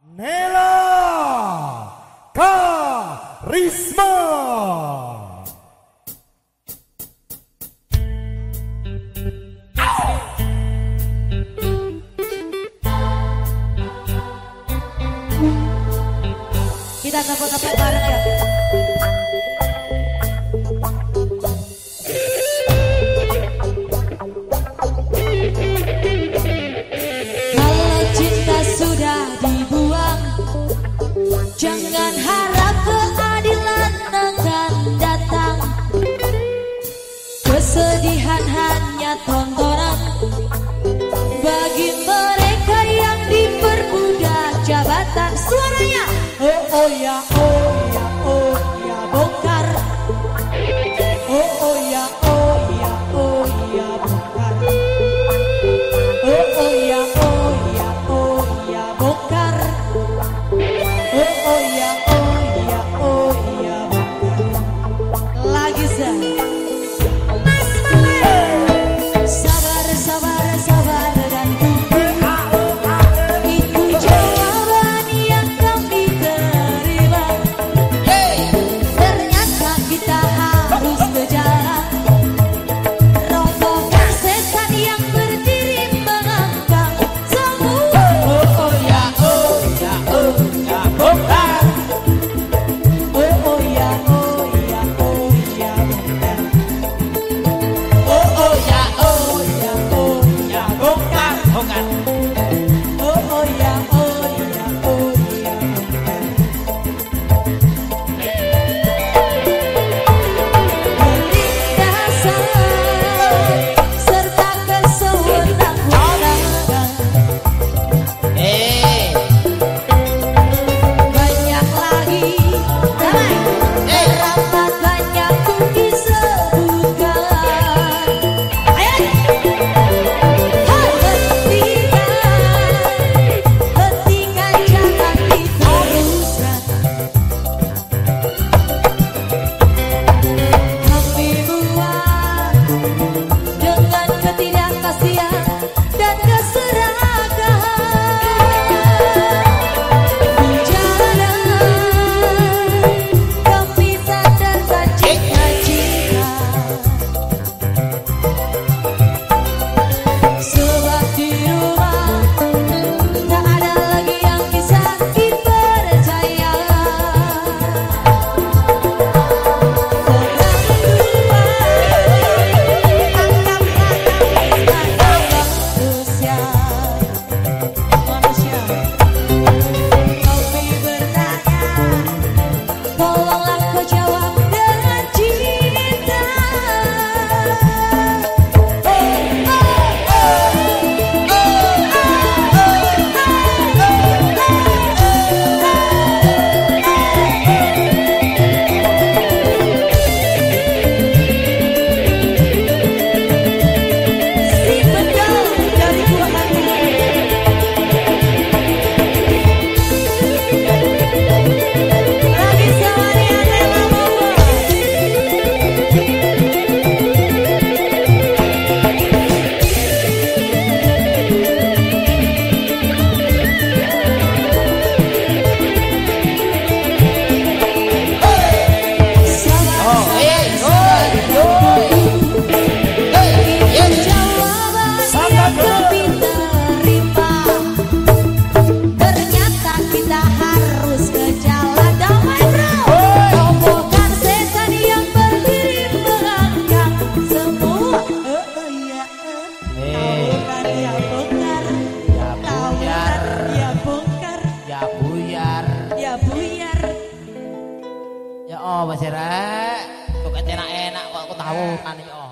Nela Karisma. Kita tepuk-tepuk bareng ya. Kalau cinta sudah dibuang, jangan harap keadilan akan datang. Kesedihan hanya tontonan bagi mereka yang dipermudah jabatan. Suaranya oh ya bongkar. Oh ya bongkar. Oh ya bongkar. Oh ya bongkar. Lagi sabar dan tunggu. Itu jawaban yang kami terima. Ternyata kita harus ke jalan, rombongan setan yang berdiri mengambang semua. Oh ya bongkar. Oh ya bongkar. Ya oh Mas Era, kok enak-enak kok aku tahu kan ya.